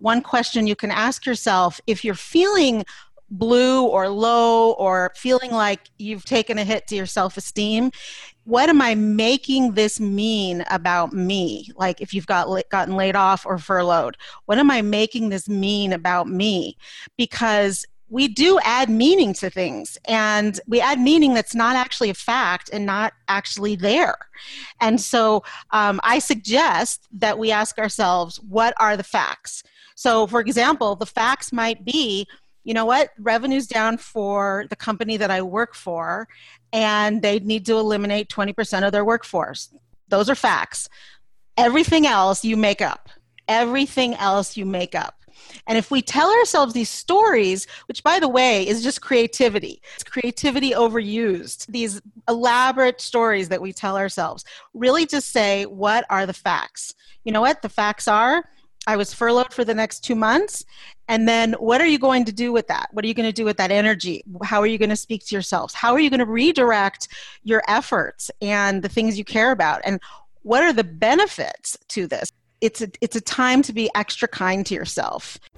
one question you can ask yourself if you're feeling blue or low or feeling like you've taken a hit to your self-esteem. What am I making this mean about me? Like if you've gotten laid off or furloughed, what am I making this mean about me? Because we do add meaning to things, and we add meaning that's not actually a fact and not actually there. And so I suggest that we ask ourselves, what are the facts? So for example, the facts might be, you know what, revenue's down for the company that I work for, and they need to eliminate 20% of their workforce. Those are facts. Everything else you make up. Everything else you make up. And if we tell ourselves these stories, which by the way is just creativity, it's creativity overused, these elaborate stories that we tell ourselves, really just say, what are the facts? You know what? The facts are, I was furloughed for the next 2 months. And then what are you going to do with that? What are you going to do with that energy? How are you going to speak to yourselves? How are you going to redirect your efforts and the things you care about? And what are the benefits to this? It's a time to be extra kind to yourself.